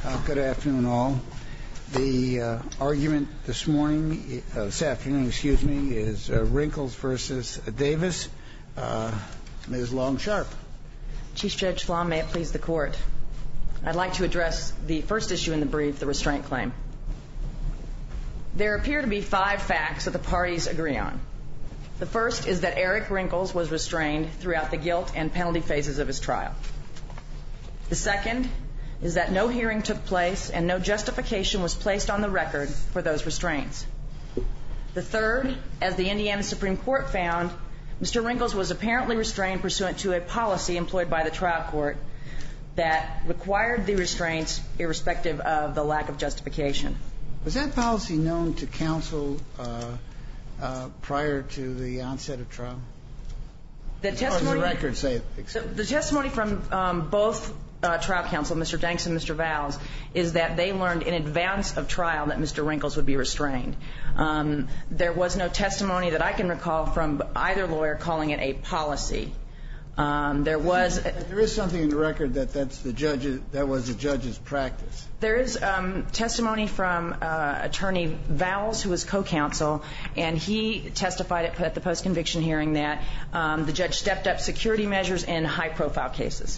Good afternoon, all. The argument this afternoon, is Rinkles versus Davis. Ms. Long-Sharp. Chief Judge Flom, may it please the Court. I'd like to address the first issue in the brief, the restraint claim. There appear to be 5 facts that the parties agree on. The first is that Eric Rinkles was restrained throughout the guilt and penalty phases of his trial. The second is that no hearing took place and no justification was placed on the record for those restraints. The third, as the Indiana Supreme Court found, Mr. Rinkles was apparently restrained pursuant to a policy employed by the trial court that required the restraints irrespective of the lack of justification. Was that policy known to counsel prior to the onset of trial? The testimony, or does the record say the testimony from both trial counsel, Mr. Danks and Mr. Vowles, is that they learned in advance of trial that Mr. Rinkles would be restrained. There was no testimony that I can recall from either lawyer calling it a policy. There is something in the record that was the judge's practice. There is testimony from Attorney Vowles, who was co-counsel, and he testified at the post-conviction hearing that the judge stepped up security measures in high-profile cases.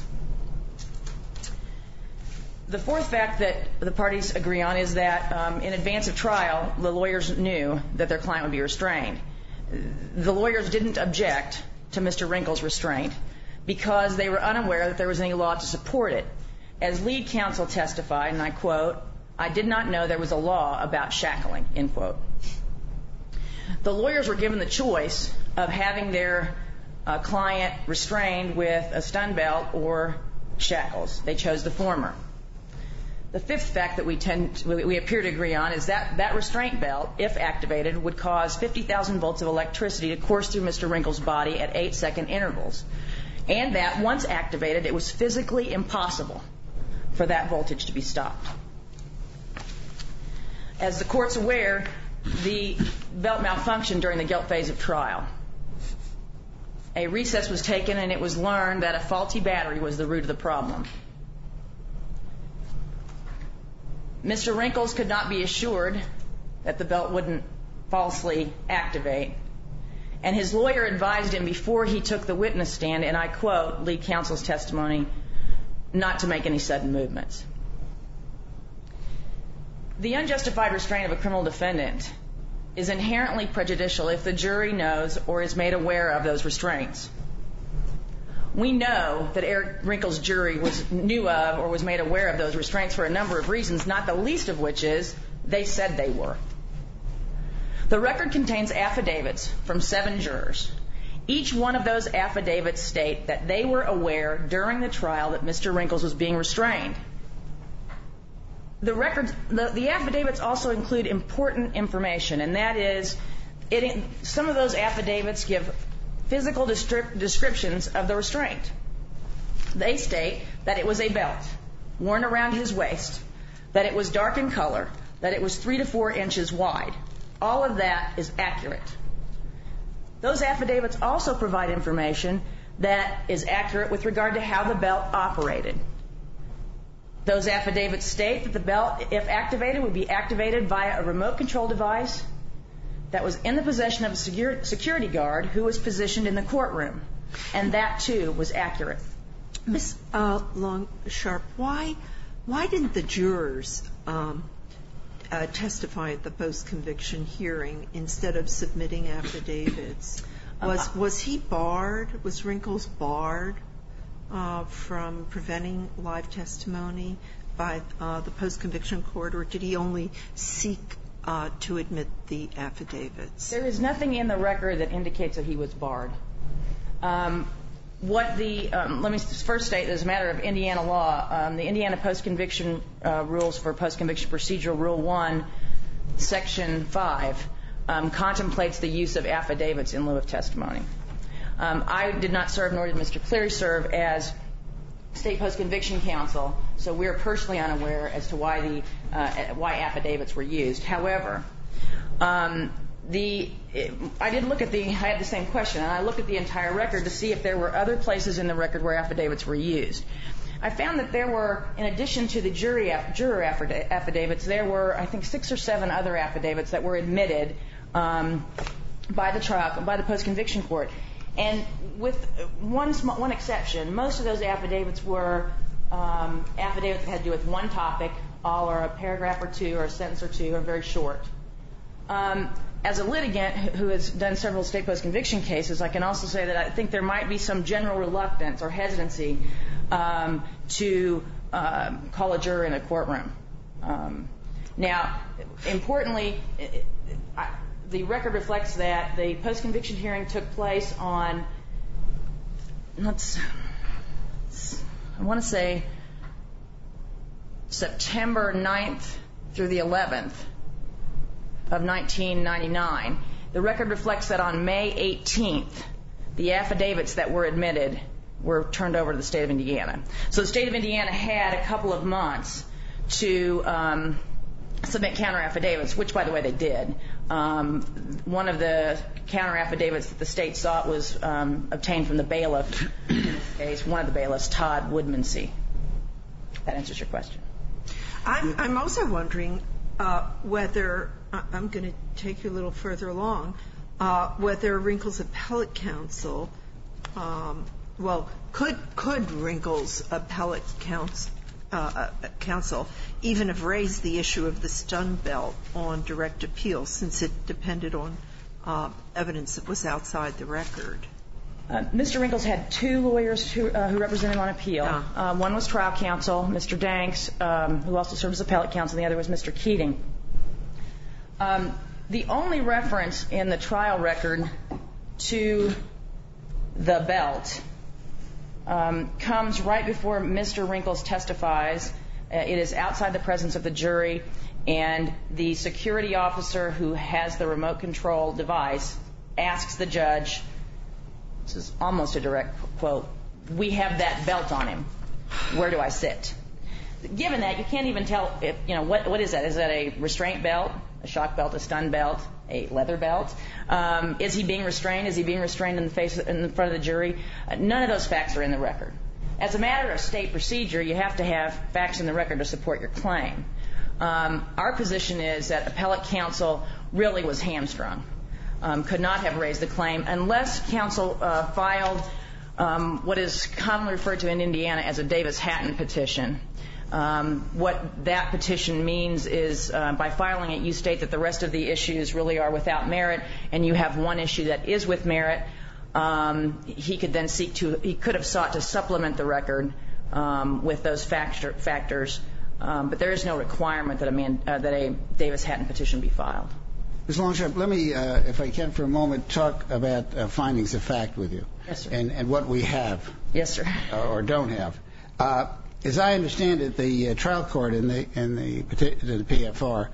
The fourth fact that the parties agree on is that in advance of trial, the lawyers knew that their client would be restrained. The lawyers didn't object to Mr. Rinkles' restraint because they were unaware that there was any law to support it. As lead counsel testified, and I quote, "I did not know there was a law about shackling," end quote. The lawyers were given the choice of having their client restrained with a stun belt or shackles. They chose the former. The fifth fact that we appear to agree on is that restraint belt, if activated, would cause 50,000 volts of electricity to course through Mr. Rinkles' body at 8-second intervals, and that once activated, it was physically impossible for that voltage to be stopped. As the Court's aware, the belt malfunctioned during the guilt phase of trial. A recess was taken, and it was learned that a faulty battery was the root of the problem. Mr. Rinkles could not be assured that the belt wouldn't falsely activate, and his lawyer advised him before he took the witness stand, and I quote lead counsel's testimony, not to make any sudden movements. The unjustified restraint of a criminal defendant is inherently prejudicial if the jury knows or is made aware of those restraints. We know that Eric Rinkles' jury knew of or was made aware of those restraints for a number of reasons, not the least of which is they said they were. The record contains affidavits from 7 jurors. Each one of those affidavits state that they were aware during the trial that Mr. Rinkles was being restrained. The affidavits also include important information, and that is, some of those affidavits give physical descriptions of the restraint. They state that it was a belt worn around his waist, that it was dark in color, that it was 3 to 4 inches wide. All of that is accurate. Those affidavits also provide information that is accurate with regard to how the belt operated. Those affidavits state that the belt, if activated, would be activated via a remote control device that was in the possession of a security guard who was positioned in the courtroom. And that, too, was accurate. Ms. Long-Sharp, why didn't the jurors testify at the post-conviction hearing instead of submitting affidavits? Was he barred? Was Rinkles barred from preventing live testimony by the post-conviction court, or did he only seek to admit the affidavits? There is nothing in the record that indicates that he was barred. Let me first state, as a matter of Indiana law, the Indiana post-conviction rules for post-conviction procedural Rule 1, Section 5, contemplates the use of affidavits in lieu of testimony. I did not serve, nor did Mr. Cleary serve, as state post-conviction counsel, so we are personally unaware as to why affidavits were used. However, I had the same question, and I looked at the entire record to see if there were other places in the record where affidavits were used. I found that there were, in addition to the juror affidavits, there were, I think, 6 or 7 other affidavits that were admitted by the post-conviction court. And with one exception, most of those affidavits were affidavits that had to do with one topic, all are a paragraph or 2 or a sentence or 2, or very short. As a litigant who has done several state post-conviction cases, I can also say that I think there might be some general reluctance or hesitancy to call a juror in a courtroom. Now, importantly, the record reflects that the post-conviction hearing took place on, I want to say, September 9th through the 11th of 1999. The record reflects that on May 18th, the affidavits that were admitted were turned over to the state of Indiana. So the state of Indiana had a couple of months to submit counter affidavits, which, by the way, they did. One of the counter affidavits that the state sought was obtained from the bailiff, in this case, one of the bailiffs, Todd Woodmansee. That answers your question. I'm also wondering whether, I'm going to take you a little further along, whether Wrinkle's appellate counsel, could Wrinkle's appellate counsel even have raised the issue of the stun belt on direct appeal, since it depended on evidence that was outside the record? Mr. Wrinkles had 2 lawyers who represented him on appeal. One was trial counsel, Mr. Danks, who also served as appellate counsel, and the other was Mr. Keating. The only reference in the trial record to the belt comes right before Mr. Wrinkles testifies. It is outside the presence of the jury, and the security officer who has the remote control device asks the judge, this is almost a direct quote, "We have that belt on him. Where do I sit?" Given that, you can't even tell if, what is that? Is that a restraint belt, a shock belt, a stun belt, a leather belt? Is he being restrained? Is he being restrained in front of the jury? None of those facts are in the record. As a matter of state procedure, you have to have facts in the record to support your claim. Our position is that appellate counsel really was hamstrung, could not have raised the claim unless counsel filed what is commonly referred to in Indiana as a Davis-Hatton petition. What that petition means is by filing it, you state that the rest of the issues really are without merit, and you have one issue that is with merit. He could then he could have sought to supplement the record with those factors, but there is no requirement that a Davis-Hatton petition be filed. Ms. Longstrap, let me, if I can for a moment, talk about findings of fact with you. Yes, sir. And what we have. Yes, sir. Or don't have. As I understand it, the trial court in the PFR,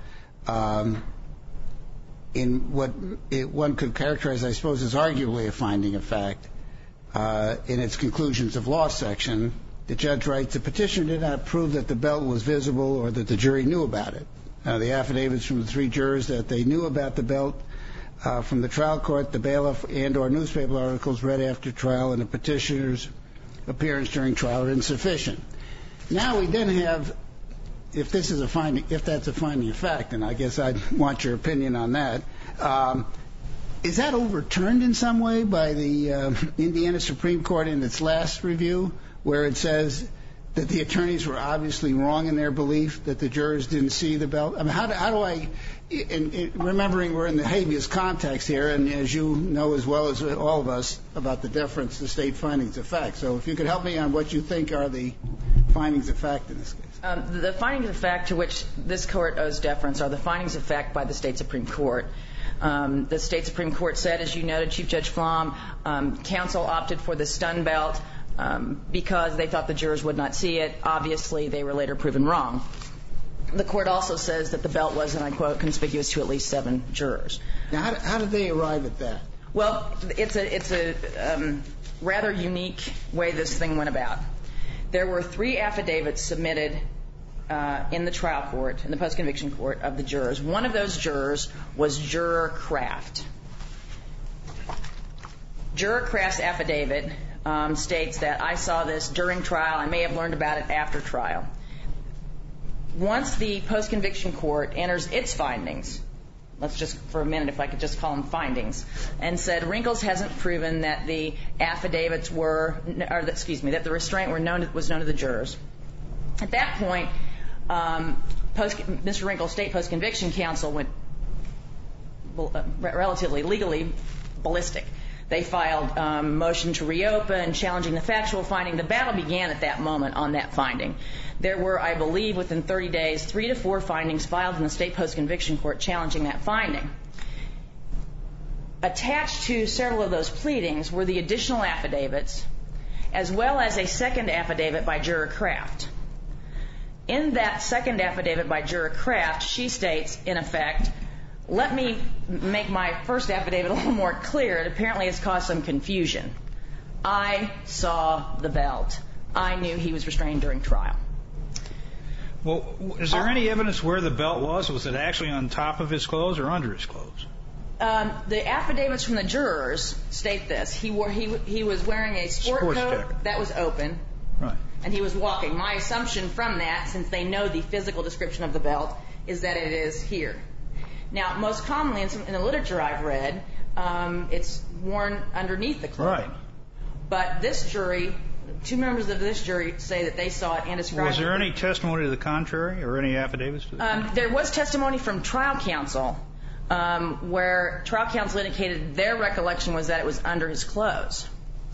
in what one could characterize, I suppose, as arguably a finding of fact, in its conclusions of law section, the judge writes, the petitioner did not prove that the belt was visible or that the jury knew about it. The affidavits from the 3 jurors that they knew about the belt from the trial court, the bailiff, and or newspaper articles read after trial, and the petitioner's appearance during trial are insufficient. Now we then have, if that's a finding of fact, and I guess I'd want your opinion on that, is that overturned in some way by the Indiana Supreme Court in its last review, where it says that the attorneys were obviously wrong in their belief that the jurors didn't see the belt? I mean, how do I, remembering we're in the habeas context here, and as you know as well as all of us about the deference to state findings of fact. So if you could help me on what you think are the findings of fact in this case. The findings of fact to which this court owes deference are the findings of fact by the state Supreme Court. The state Supreme Court said, as you noted, Chief Judge Flom, counsel opted for the stun belt because they thought the jurors would not see it. Obviously, they were later proven wrong. The court also says that the belt was, and I quote, conspicuous to at least 7 jurors. Now, how did they arrive at that? Well, it's a rather unique way this thing went about. There were 3 affidavits submitted in the trial court, in the post-conviction court, of the jurors. One of those jurors was Juror Kraft. Juror Kraft's affidavit states that I saw this during trial. I may have learned about it after trial. Once the post-conviction court enters its findings, let's just for a minute, if I could just call them findings, and said Wrinkles hasn't proven that the affidavits were, or that the restraint was known to the jurors. At that point, Mr. Wrinkles' state post-conviction counsel went relatively legally ballistic. They filed a motion to reopen, challenging the factual finding. The battle began at that moment on that finding. There were, I believe, within 30 days, 3 to 4 findings filed in the state post-conviction court challenging that finding. Attached to several of those pleadings were the additional affidavits, as well as a second affidavit by Juror Kraft. In that second affidavit by Juror Kraft, she states, in effect, let me make my first affidavit a little more clear. It apparently has caused some confusion. I saw the belt. I knew he was restrained during trial. Well, is there any evidence where the belt was? Was it actually on top of his clothes or under his clothes? The affidavits from the jurors state this. He was wearing a sports coat jacket that was open. Right. And he was walking. My assumption from that, since they know the physical description of the belt, is that it is here. Now, most commonly in the literature I've read, it's worn underneath the clothing. Right. But this jury, 2 members of this jury say that they saw it and described it. Was there any testimony to the contrary or any affidavits to the contrary? There was testimony from trial counsel where trial counsel indicated their recollection was that it was under his clothes.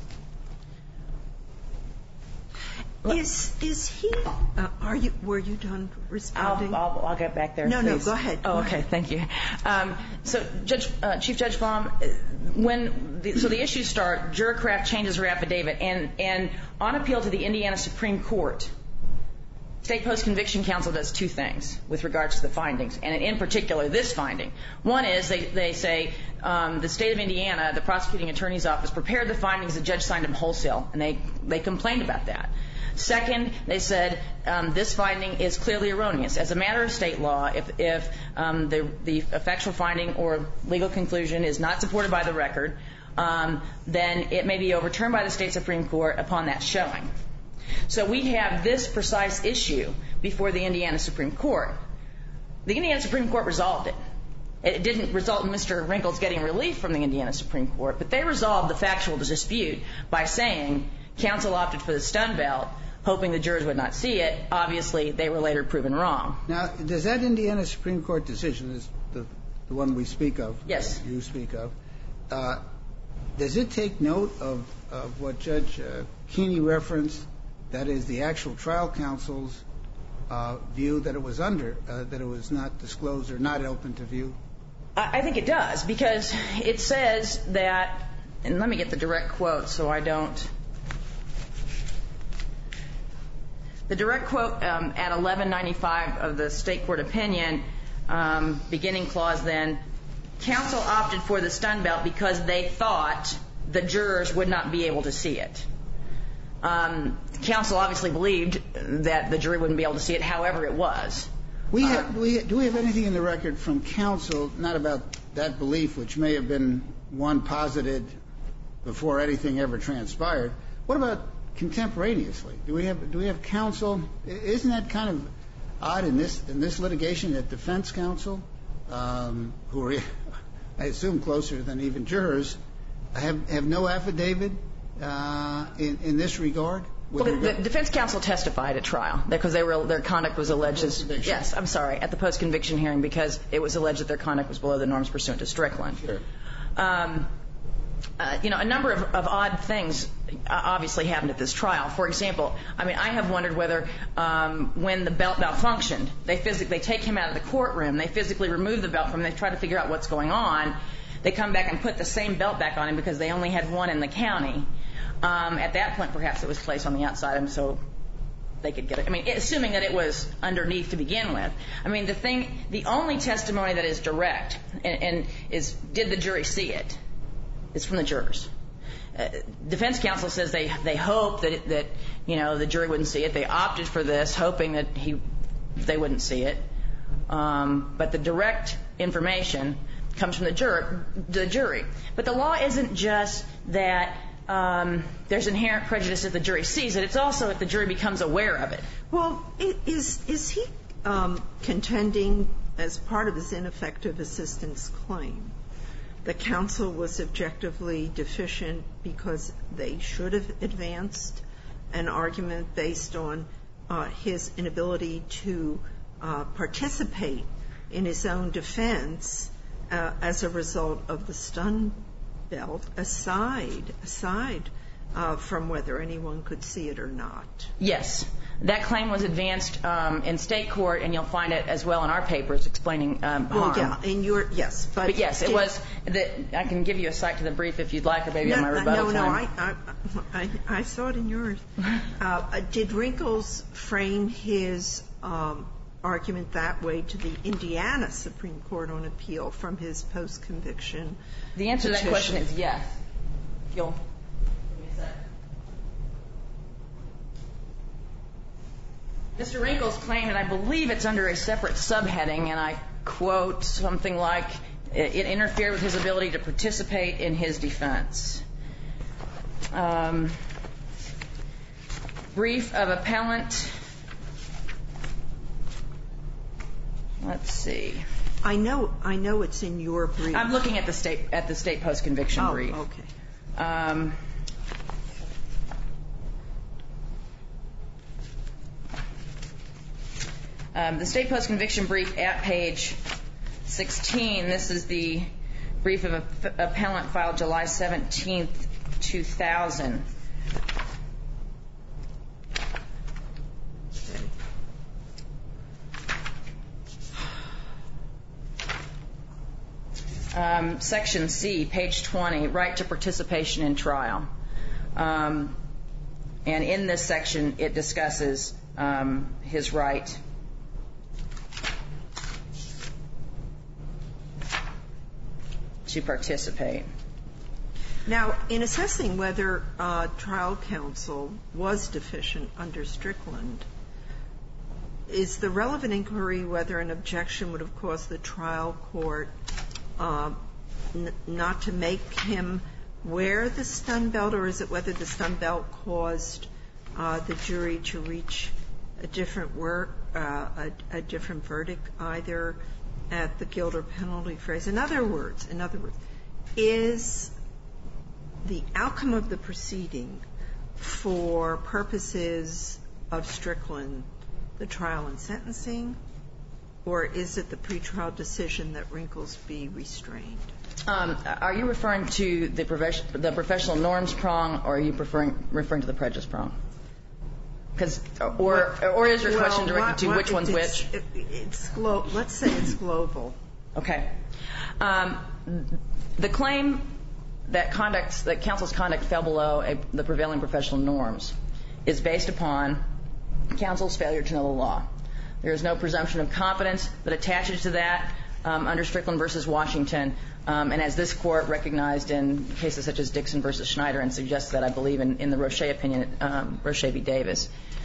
Is he? Were you done responding? I'll get back there. No, please. Go ahead. Oh, okay. Thank you. So, Chief Judge Baum, so the issues start. Juror Kraft changes her affidavit, and on appeal to the Indiana Supreme Court, State Post-Conviction Counsel does 2 things with regards to the findings, and in particular this finding. One is they say the state of Indiana, the prosecuting attorney's office, prepared the findings. The judge signed them wholesale, and they complained about that. Second, they said this finding is clearly erroneous. As a matter of state law, if the factual finding or legal conclusion is not supported by the record, then it may be overturned by the state Supreme Court upon that showing. So we have this precise issue before the Indiana Supreme Court. The Indiana Supreme Court resolved it. It didn't result in Mr. Wrinkles getting relief from the Indiana Supreme Court, but they resolved the factual dispute by saying counsel opted for the stun belt, hoping the jurors would not see it. Obviously, they were later proven wrong. Now, does that Indiana Supreme Court decision, the one we speak of, yes, you speak of, does it take note of what Judge Keeney referenced, that is the actual trial counsel's view that it was that it was not disclosed or not open to view? I think it does, because it says that, and let me get the direct quote so I don't. The direct quote at 1195 of the state court opinion, beginning clause then, counsel opted for the stun belt because they thought the jurors would not be able to see it. Counsel obviously believed that the jury wouldn't be able to see it, however it was. Do we have anything in the record from counsel, not about that belief, which may have been one posited before anything ever transpired? What about contemporaneously? Do we have counsel? Isn't that kind of odd in this litigation that defense counsel, who are, I assume, closer than even jurors, have no affidavit in this regard? Well, the defense counsel testified at trial because their conduct was alleged as, yes, I'm sorry, at the post-conviction hearing, because it was alleged that their conduct was below the norms pursuant to Strickland. Sure. A number of odd things obviously happened at this trial. For example, I have wondered whether when the belt malfunctioned, they take him out of the courtroom, they physically remove the belt from him, they try to figure out what's going on. They come back and put the same belt back on him because they only had one in the county. At that point, perhaps it was placed on the outside of him so they could get it. Assuming that it was underneath to begin with. The only testimony that is direct and is, did the jury see it? It's from the jurors. Defense counsel says they hope that the jury wouldn't see it. They opted for this, hoping that they wouldn't see it. But the direct information comes from the jury. But the law isn't just that there's inherent prejudice if the jury sees it. It's also if the jury becomes aware of it. Well, is he contending as part of his ineffective assistance claim the counsel was objectively deficient because they should have advanced an argument based on his inability to participate in his own defense as a result of the stun belt, aside from whether anyone could see it or not? Yes. That claim was advanced in state court, and you'll find it as well in our papers explaining harm. Well, yeah, in your, yes. But yes, it was, I can give you a cite to the brief if you'd like, or maybe on my rebuttal time. No, I saw it in yours. Did Wrinkles frame his argument that way to the Indiana Supreme Court on appeal from his post-conviction petition? The answer to that question is yes. You'll give me a sec. Mr. Wrinkles claimed, and I believe it's under a separate subheading, and I quote something like, it interfered with his ability to participate in his defense. Brief of appellant. Let's see. I know it's in your brief. I'm looking at the state post-conviction brief. Oh, okay. The state post-conviction brief at page 16, this is the brief of appellant filed July 17th, 2000. Section C, page 20, right to participation in trial. And in this section, it discusses his right to participate. Now, in assessing whether trial counsel was deficient under Strickland, is the relevant inquiry whether an objection would have caused the trial court not to make him wear the stun belt, or is it whether the stun belt caused the jury to reach a different verdict, either at the guilt or penalty phase? In other words, is the outcome of the proceeding for purposes of Strickland the trial and sentencing, or is it the pretrial decision that Wrinkles be restrained? Are you referring to the professional norms prong, or are you referring to the prejudice prong? Or is your question directed to which one's which? Let's say it's global. Okay. The claim that counsel's conduct fell below the prevailing professional norms is based upon counsel's failure to know the law. There is no presumption of competence that attaches to that under Strickland versus Washington, and as this court recognized in cases such as Dixon versus Schneider, and suggests that, I believe, in the Roche opinion, Roche v. Davis.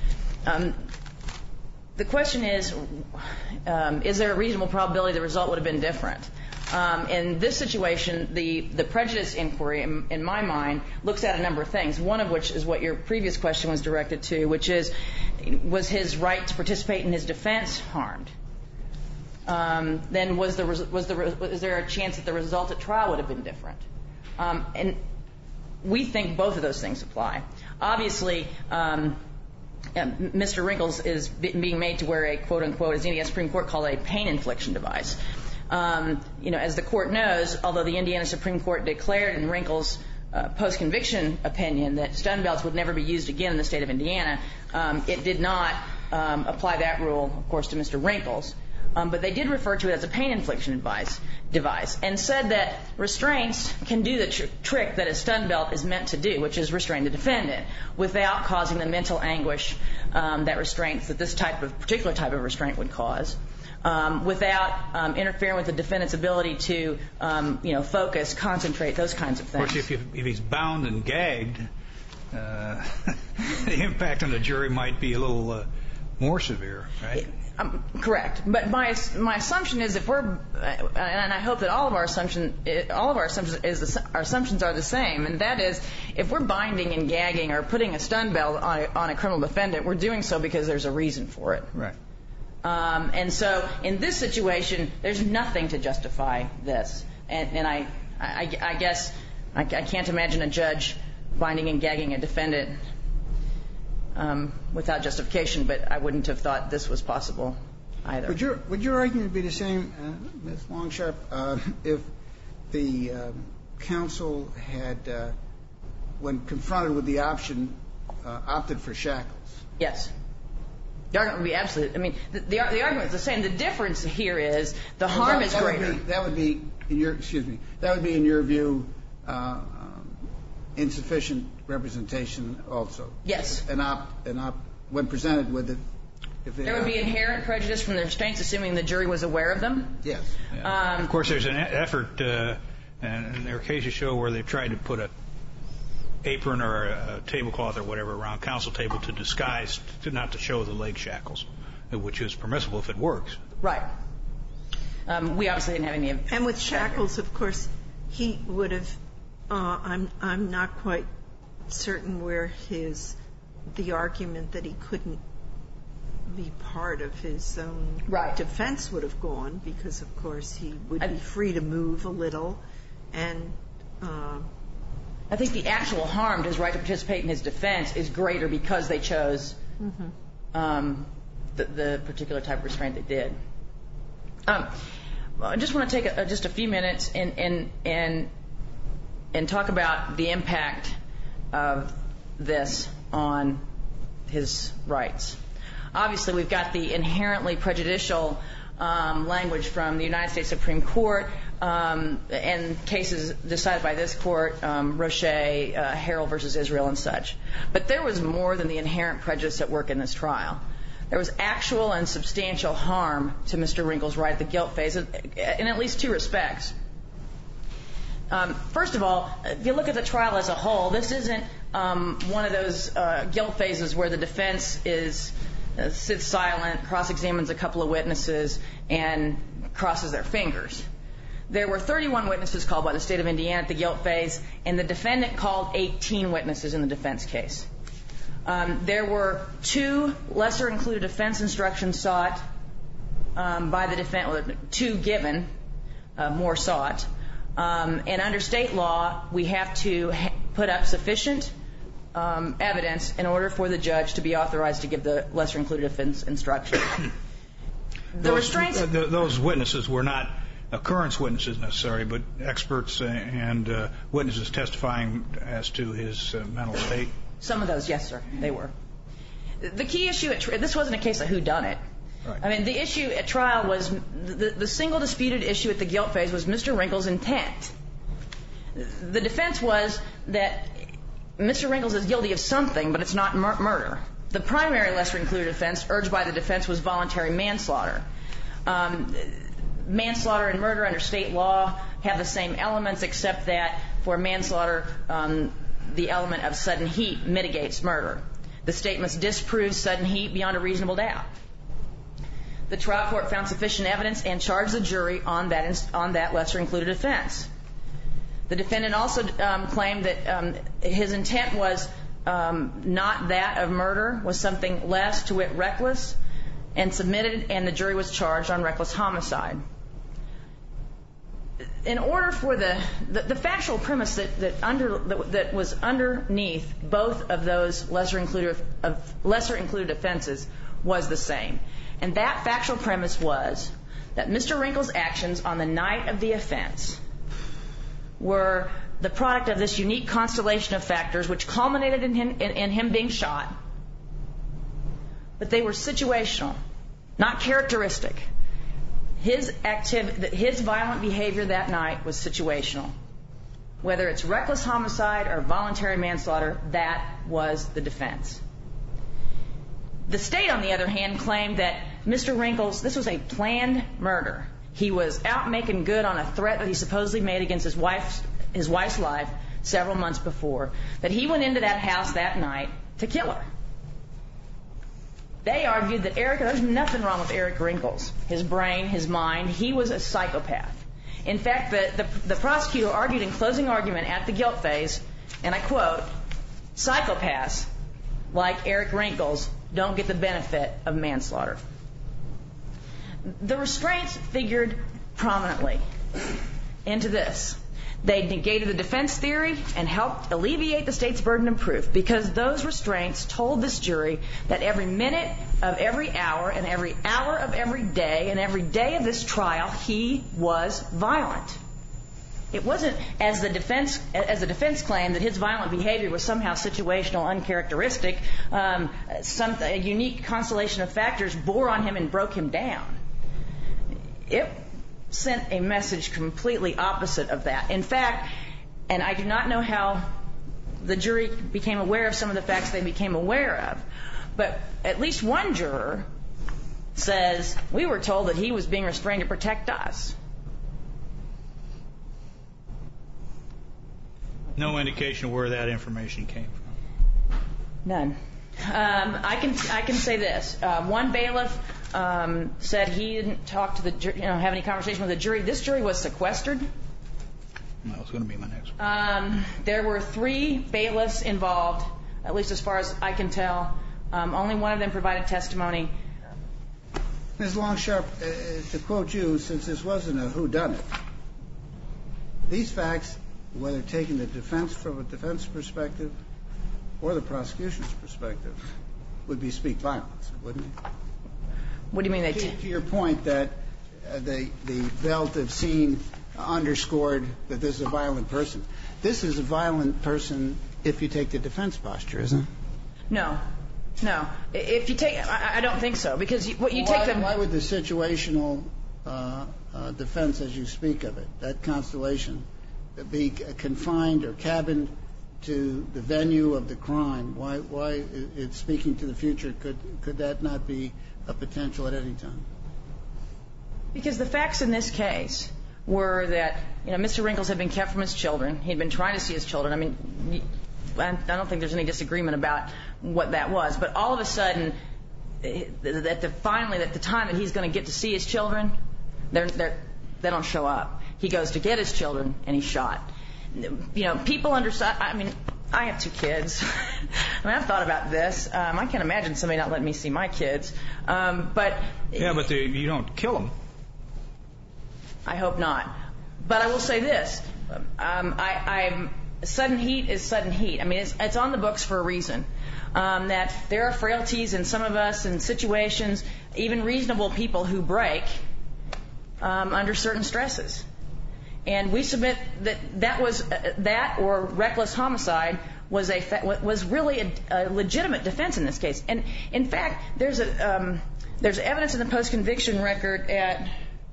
The question is there a reasonable probability the result would have been different? In this situation, the prejudice inquiry, in my mind, looks at a number of things, one of which is what your previous question was directed to, which is, was his right to participate in his defense harmed? Then is there a chance that the result at trial would have been different? And we think both of those things apply. Obviously, Mr. Wrinkles is being made to wear a, quote-unquote, as the Indiana Supreme Court called it, a pain infliction device. As the court knows, although the Indiana Supreme Court declared in Wrinkles' post-conviction opinion that stun belts would never be used again in the state of Indiana, it did not apply that rule, of course, to Mr. Wrinkles. But they did refer to it as a pain infliction device, and said that restraints can do the trick that a stun belt is meant to do, which is restrain the defendant, without causing the mental anguish that this particular type of restraint would cause, without interfering with the defendant's ability to, focus, concentrate, those kinds of things. Of course, if he's bound and gagged, the impact on the jury might be a little more severe, right? Correct. But my assumption is if we're, and I hope that all of our assumptions are the same, and that is if we're binding and gagging or putting a stun belt on a criminal defendant, we're doing so because there's a reason for it. Right. And so in this situation, there's nothing to justify this. And I guess I can't imagine a judge binding and gagging a defendant without justification, but I wouldn't have thought this was possible either. Would your argument be the same, Ms. Longsharp, if the counsel had, when confronted with the option, opted for shackles? Yes. The argument would be absolute. I mean, the argument is the same. The difference here is the harm is greater. That would be in your view insufficient representation also. Yes. When presented with it. There would be inherent prejudice from the restraints, assuming the jury was aware of them. Yes. Yeah. Of course, there's an effort, and there are cases show where they've tried to put an apron or a tablecloth or whatever around counsel table to disguise, not to show the leg shackles, which is permissible if it works. Right. We obviously didn't have any of that. And with shackles, of course, he would have. I'm not quite certain where the argument that he couldn't be part of his own defense would have gone, because of course he would be free to move a little, and I think the actual harm to his right to participate in his defense is greater because they chose the particular type of restraint they did. I just want to take just a few minutes and talk about the impact of this on his rights. Obviously, we've got the inherently prejudicial language from the United States Supreme Court and cases decided by this court, Roche, Harrell versus Israel and such. But there was more than the inherent prejudice at work in this trial. There was actual and substantial harm to Mr. Wrinkle's right at the guilt phase in at least two respects. First of all, if you look at the trial as a whole, this isn't one of those guilt phases where the defense sits silent, cross-examines a couple of witnesses, and crosses their fingers. There were 31 witnesses called by the state of Indiana at the guilt phase, and the defendant called 18 witnesses in the defense case. There were 2 lesser-included offense instructions sought by the defendant, 2 given, more sought. And under state law, we have to put up sufficient evidence in order for the judge to be authorized to give the lesser-included offense instruction. Those witnesses were not occurrence witnesses necessarily, but experts and witnesses testifying as to his mental state. Some of those, yes, sir, they were. The key issue this wasn't a case of whodunit. Right. I mean, the issue at trial was the single disputed issue at the guilt phase was Mr. Wrinkle's intent. The defense was that Mr. Wrinkles is guilty of something, but it's not murder. The primary lesser-included offense urged by the defense was voluntary manslaughter. Manslaughter and murder under state law have the same elements, except that for manslaughter, the element of sudden heat mitigates murder. The state must disprove sudden heat beyond a reasonable doubt. The trial court found sufficient evidence and charged the jury on that lesser-included offense. The defendant also claimed that his intent was not that of murder, was something less, to wit, reckless, and submitted, and the jury was charged on reckless homicide. In order for the factual premise that was underneath both of those lesser-included offenses was the same. And that factual premise was that Mr. Wrinkle's actions on the night of the offense were the product of this unique constellation of factors which culminated in him being shot. But they were situational, not characteristic. His violent behavior that night was situational. Whether it's reckless homicide or voluntary manslaughter, that was the defense. The state, on the other hand, claimed that Mr. Wrinkles, this was a planned murder. He was out making good on a threat that he supposedly made against his wife's life several months before, that he went into that house that night to kill her. They argued that there's nothing wrong with Eric Wrinkles, his brain, his mind. He was a psychopath. In fact, the prosecutor argued in closing argument at the guilt phase, and I quote, "Psychopaths like Eric Wrinkles don't get the benefit of manslaughter." The restraints figured prominently into this. They negated the defense theory and helped alleviate the state's burden of proof, because those restraints told this jury that every minute of every hour and every hour of every day and every day of this trial, he was violent. It wasn't, as the defense claimed, that his violent behavior was somehow situational, uncharacteristic. A unique constellation of factors bore on him and broke him down. It sent a message completely opposite of that. In fact, and I do not know how the jury became aware of some of the facts they became aware of, but at least one juror says, "We were told that he was being restrained to protect us." No indication where that information came from? None. I can say this. One bailiff said he didn't talk to the jury, have any conversation with the jury. This jury was sequestered. That was going to be my next one. There were 3 bailiffs involved, at least as far as I can tell. Only one of them provided testimony. Ms. Longsharp, to quote you, since this wasn't a whodunit, these facts, whether taken the defense from a defense perspective or the prosecution's perspective, would be speak violence, wouldn't it? What do you mean? To your point that the belt of scene underscored that this is a violent person. This is a violent person if you take the defense posture, isn't it? No. If you take, I don't think so, because what you take them. Why would the situational defense, as you speak of it, that constellation, be confined or cabined to the venue of the crime? Why it's speaking to the future? Could that not be a potential at any time? Because the facts in this case were that Mr. Wrinkles had been kept from his children. He'd been trying to see his children. I mean, I don't think there's any disagreement about what that was. But all of a sudden, finally, at the time that he's going to get to see his children, they don't show up. He goes to get his children, and he's shot. People understand. I mean, I have 2 kids. I've thought about this. I can't imagine somebody not letting me see my kids. But you don't kill them. I hope not. But I will say this: sudden heat is sudden heat. I mean, it's on the books for a reason. That there are frailties in some of us in situations, even reasonable people who break under certain stresses. And we submit that or reckless homicide was really a legitimate defense in this case. And in fact, there's evidence in the post-conviction record at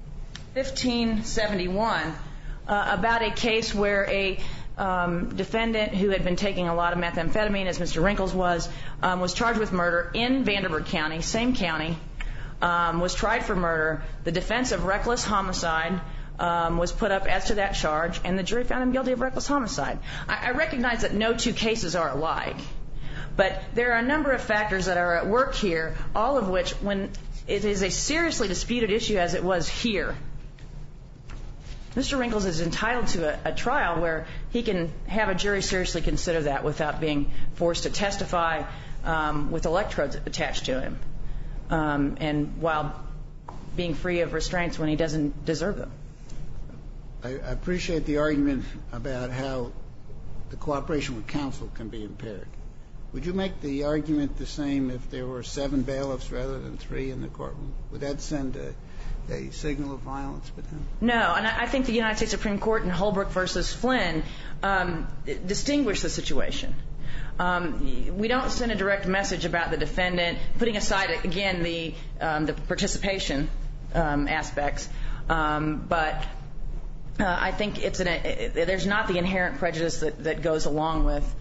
1571 about a case where a defendant who had been taking a lot of methamphetamine, as Mr. Wrinkles was charged with murder in Vanderburgh County, same county, was tried for murder. The defense of reckless homicide was put up as to that charge, and the jury found him guilty of reckless homicide. I recognize that no 2 cases are alike, but there are a number of factors that are at work here, all of which, when it is a seriously disputed issue as it was here, Mr. Wrinkles is entitled to a trial where he can have a jury seriously consider that without being forced to testify with electrodes attached to him, and while being free of restraints when he doesn't deserve them. I appreciate the argument about how the cooperation with counsel can be impaired. Would you make the argument the same if there were 7 bailiffs rather than 3 in the courtroom? Would that send a signal of violence between them? No, and I think the United States Supreme Court in Holbrook versus Flynn distinguished the situation. We don't send a direct message about the defendant, putting aside, again, the participation aspects, but I think there's not the inherent prejudice that goes along with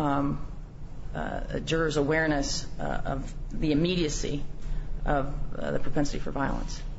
a juror's awareness of the immediacy of the propensity for violence.